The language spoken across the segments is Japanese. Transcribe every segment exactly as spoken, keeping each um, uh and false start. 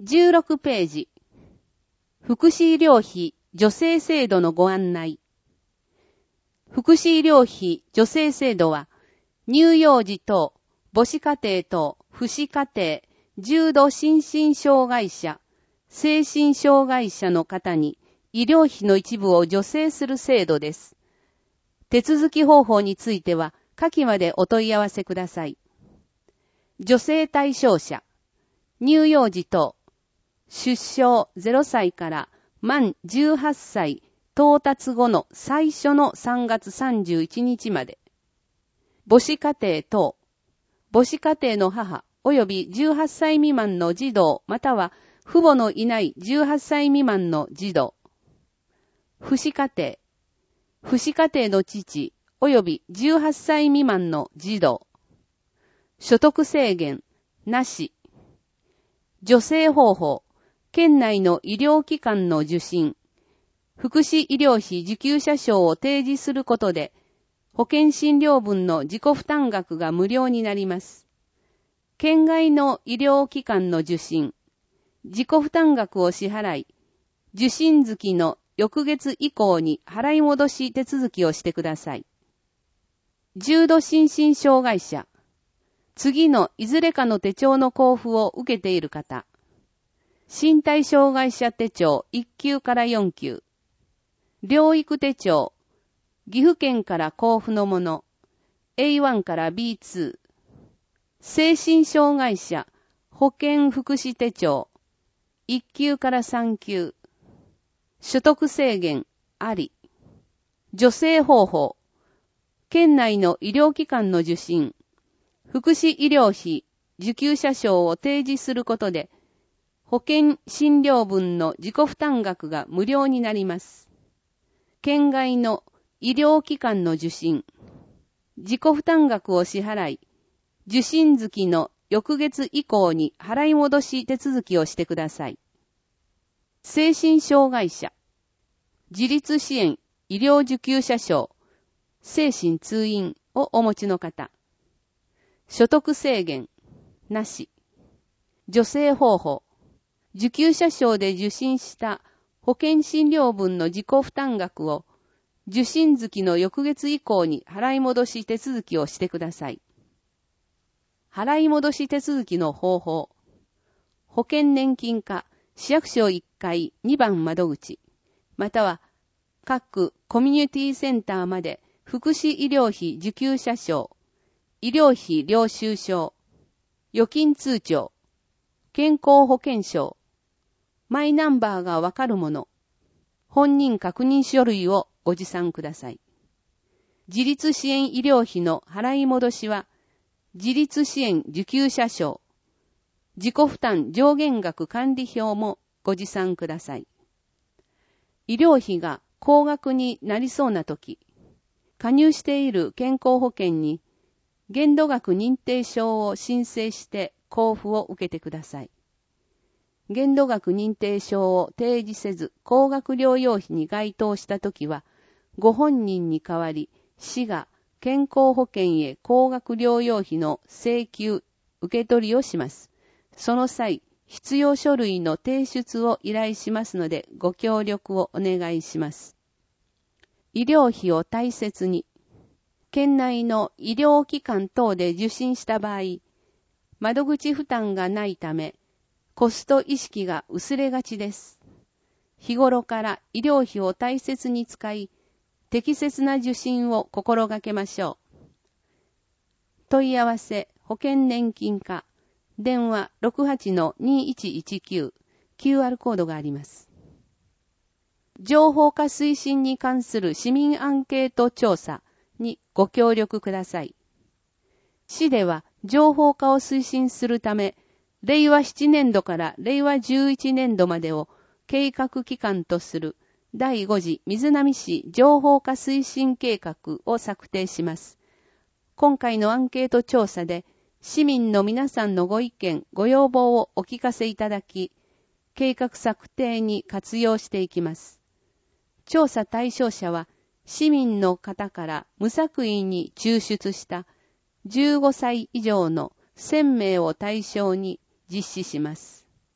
じゅうろくページ、福祉医療費助成制度のご案内。福祉医療費助成制度は、乳幼児等、母子家庭等、父子家庭、重度心身障害者、精神障害者の方に医療費の一部を助成する制度です。手続き方法については、下記までお問い合わせください。助成対象者、乳幼児等、出生ゼロさいから満じゅうはっさい到達後の最初のさんがつさんじゅういちにちまで。母子家庭等、母子家庭の母及びじゅうはっさい未満の児童または父母のいないじゅうはっさい未満の児童。父子家庭、父子家庭の父及びじゅうはっさい未満の児童。所得制限、なし。助成方法、県内の医療機関の受診、福祉医療費受給者証を提示することで、保険診療分の自己負担額が無料になります。県外の医療機関の受診、自己負担額を支払い、受診月の翌月以降に払い戻し手続きをしてください。重度心身障害者、次のいずれかの手帳の交付を受けている方、身体障害者手帳いっきゅうからよんきゅう、療育手帳、岐阜県から交付のもの、エーワン から ビーツー、精神障害者保健福祉手帳いっきゅうからさんきゅう、所得制限あり、助成方法、県内の医療機関の受診、福祉医療費受給者証を提示することで、保険診療分の自己負担額が無料になります。県外の医療機関の受診、自己負担額を支払い、受診月の翌月以降に払い戻し手続きをしてください。精神障害者、自立支援医療受給者証、精神通院をお持ちの方、所得制限、なし。助成方法、受給者証で受診した保険診療分の自己負担額を受診月の翌月以降に払い戻し手続きをしてください。払い戻し手続きの方法、保険年金課市役所いっかいにばん窓口、または各コミュニティセンターまで福祉医療費受給者証、医療費領収証、預金通帳、健康保険証、マイナンバーがわかるもの、本人確認書類をご持参ください。自立支援医療費の払い戻しは、自立支援受給者証、自己負担上限額管理表もご持参ください。医療費が高額になりそうなとき、加入している健康保険に限度額認定証を申請して交付を受けてください。限度額認定証を提示せず高額療養費に該当したときは、ご本人に代わり市が健康保険へ高額療養費の請求、受け取りをします。その際、必要書類の提出を依頼しますのでご協力をお願いします。医療費を大切に、県内の医療機関等で受診した場合、窓口負担がないため、コスト意識が薄れがちです。日頃から医療費を大切に使い、適切な受診を心がけましょう。問い合わせ、保険年金課、電話 ろくはちのにいちいちきゅう、キューアール コードがあります。情報化推進に関する市民アンケート調査にご協力ください。市では情報化を推進するため、れいわななねんどかられいわじゅういちねんどまでを計画期間とするだいご次瑞浪市情報化推進計画を策定します。今回のアンケート調査で市民の皆さんのご意見、ご要望をお聞かせいただき、計画策定に活用していきます。調査対象者は市民の方から無作為に抽出したじゅうごさい以上のせんめいを対象に実施します。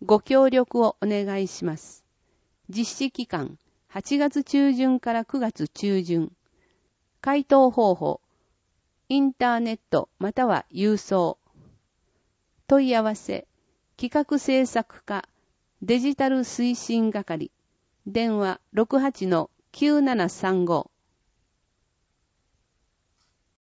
ご協力をお願いします。実施期間、はちがつ中旬からくがつ中旬。回答方法、インターネットまたは郵送。問い合わせ、企画制作課、デジタル推進係、電話 ろくはちのきゅうななさんご。